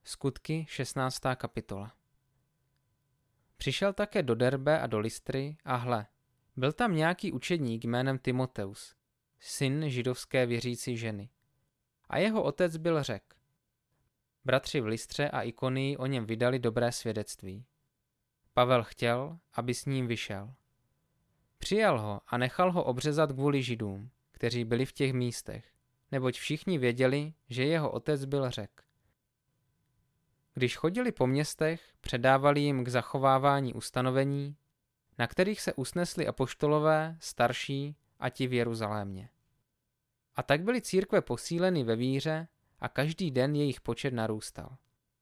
Skutky 16. kapitola. Přišel také do Derbe a do Lystry a hle, byl tam nějaký učedník jménem Timoteus, syn židovské věřící ženy. A jeho otec byl Řek. Bratři v Lystře a Ikonii o něm vydali dobré svědectví. Pavel chtěl, aby s ním vyšel. Přijal ho a nechal ho obřezat kvůli Židům, kteří byli v těch místech, neboť všichni věděli, že jeho otec byl Řek. Když chodili po městech, předávali jim k zachovávání ustanovení, na kterých se usnesli apoštolové, starší a ti v Jeruzalémě. A tak byly církve posíleny ve víře a každý den jejich počet narůstal.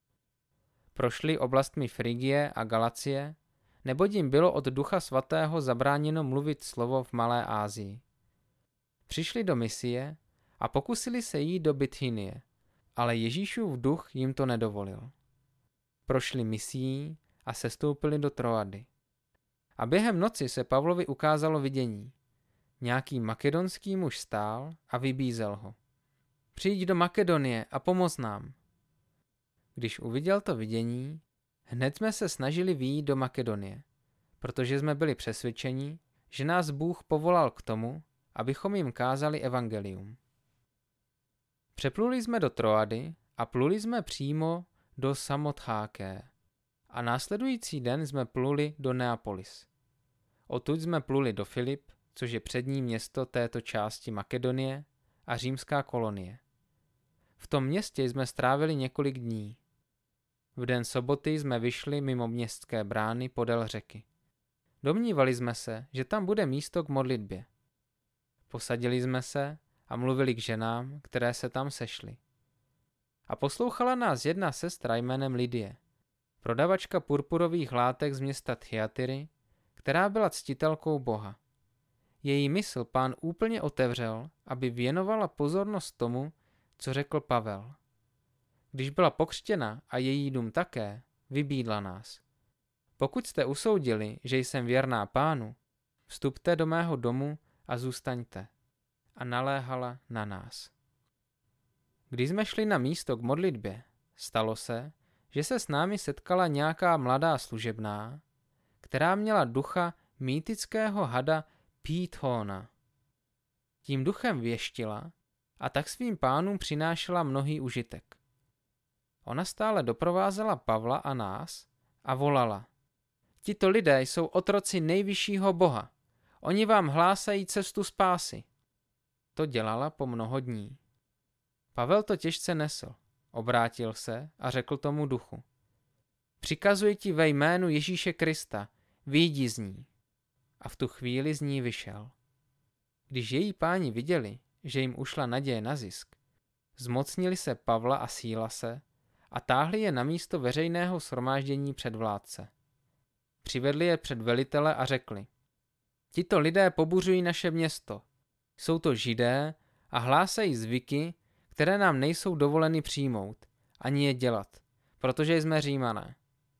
Prošli oblastmi Frigie a Galacie, neboť jim bylo od Ducha Svatého zabráněno mluvit slovo v Malé Asii. Přišli do Misie a pokusili se jít do Bithynie, ale Ježíšův duch jim to nedovolil. Prošli Misií a sestoupili do Troady. A během noci se Pavlovi ukázalo vidění. Nějaký makedonský muž stál a vybízel ho. Přijď do Makedonie a pomoz nám. Když uviděl to vidění, hned jsme se snažili vyjít do Makedonie, protože jsme byli přesvědčeni, že nás Bůh povolal k tomu, abychom jim kázali evangelium. Přepluli jsme do Troady a pluli jsme přímo do Samotháké a následující den jsme pluli do Neapolis. Odtud jsme pluli do Filip, což je přední město této části Makedonie a římská kolonie. V tom městě jsme strávili několik dní. V den soboty jsme vyšli mimo městské brány podél řeky. Domnívali jsme se, že tam bude místo k modlitbě. Posadili jsme se a mluvili k ženám, které se tam sešly. A poslouchala nás jedna sestra jménem Lidie, prodavačka purpurových látek z města Thyatiry, která byla ctitelkou Boha. Její mysl Pán úplně otevřel, aby věnovala pozornost tomu, co řekl Pavel. Když byla pokřtěna a její dům také, vybídla nás. Pokud jste usoudili, že jsem věrná Pánu, vstupte do mého domu a zůstaňte. A naléhala na nás. Když jsme šli na místo k modlitbě, stalo se, že se s námi setkala nějaká mladá služebná, která měla ducha mýtického hada Pýthona. Tím duchem věštila a tak svým pánům přinášela mnohý užitek. Ona stále doprovázela Pavla a nás a volala. Tito lidé jsou otroci nejvyššího Boha. Oni vám hlásají cestu spásy. To dělala po mnoho dní. Pavel to těžce nesl, obrátil se a řekl tomu duchu. Přikazuji ti ve jménu Ježíše Krista, vyjdi z ní. A v tu chvíli z ní vyšel. Když její páni viděli, že jim ušla naděje na zisk, zmocnili se Pavla a Sílase a táhli je na místo veřejného shromáždění před vládce. Přivedli je před velitele a řekli. Tito lidé pobuřují naše město. Jsou to Židé a hlásají zvyky, které nám nejsou dovoleny přijmout, ani je dělat, protože jsme Římané.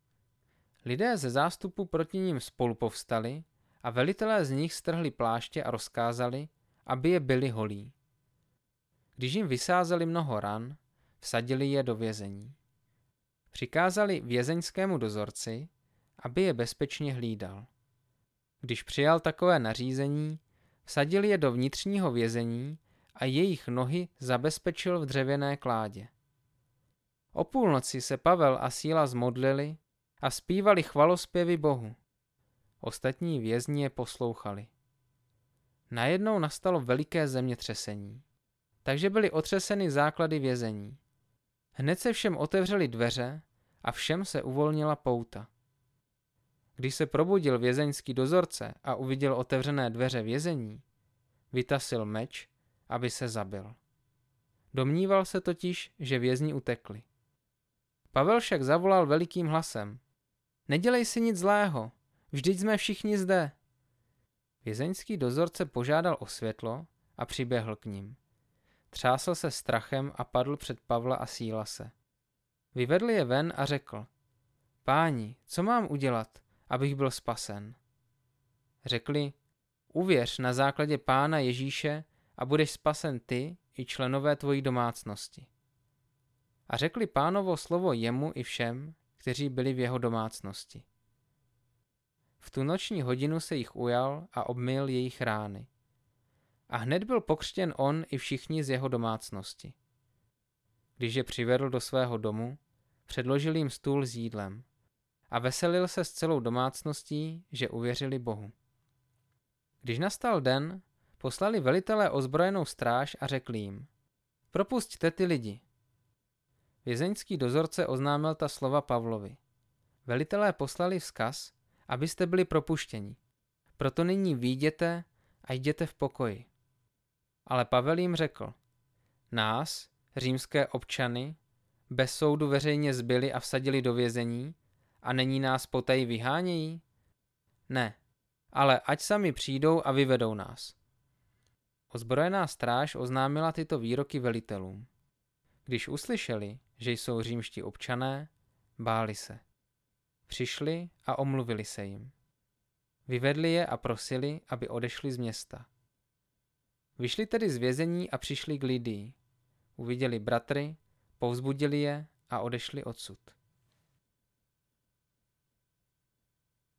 Lidé ze zástupu proti nim spolu povstali a velitelé z nich strhli pláště a rozkázali, aby je byli holí. Když jim vysázeli mnoho ran, vsadili je do vězení. Přikázali vězeňskému dozorci, aby je bezpečně hlídal. Když přijal takové nařízení, vsadili je do vnitřního vězení a jejich nohy zabezpečil v dřevěné kládě. O půlnoci se Pavel a Síla zmodlili a zpívali chvalospěvy Bohu. Ostatní vězni je poslouchali. Najednou nastalo veliké zemětřesení, takže byly otřeseny základy vězení. Hned se všem otevřely dveře a všem se uvolnila pouta. Když se probudil vězeňský dozorce a uviděl otevřené dveře vězení, vytasil meč, aby se zabil. Domníval se totiž, že vězni utekli. Pavel však zavolal velikým hlasem. Nedělej si nic zlého, vždyť jsme všichni zde. Vězeňský dozorce požádal o světlo a přiběhl k nim. Třásl se strachem a padl před Pavla a Sílase. Vyvedl je ven a řekl. Páni, co mám udělat, abych byl spasen? Řekli, uvěř na základě Pána Ježíše a budeš spasen ty i členové tvojí domácnosti. a řekli Pánovo slovo jemu i všem, kteří byli v jeho domácnosti. V tu noční hodinu se jich ujal a obmyl jejich rány. A hned byl pokřtěn on i všichni z jeho domácnosti. Když je přivedl do svého domu, předložil jim stůl s jídlem a veselil se s celou domácností, že uvěřili Bohu. Když nastal den, poslali velitelé ozbrojenou stráž a řekli jim: propusťte ty lidi. Vězeňský dozorce oznámil ta slova Pavlovi. Velitelé poslali vzkaz, abyste byli propuštěni. Proto nyní vyjděte a jděte v pokoji. Ale Pavel jim řekl: nás, římské občany, bez soudu veřejně zbili a vsadili do vězení a nyní nás potají vyhánějí? Ne, ale ať sami přijdou a vyvedou nás. Ozbrojená stráž oznámila tyto výroky velitelům. Když uslyšeli, že jsou římští občané, báli se. Přišli a omluvili se jim. Vyvedli je a prosili, aby odešli z města. Vyšli tedy z vězení a přišli k Lidii. Uviděli bratry, povzbudili je a odešli odsud.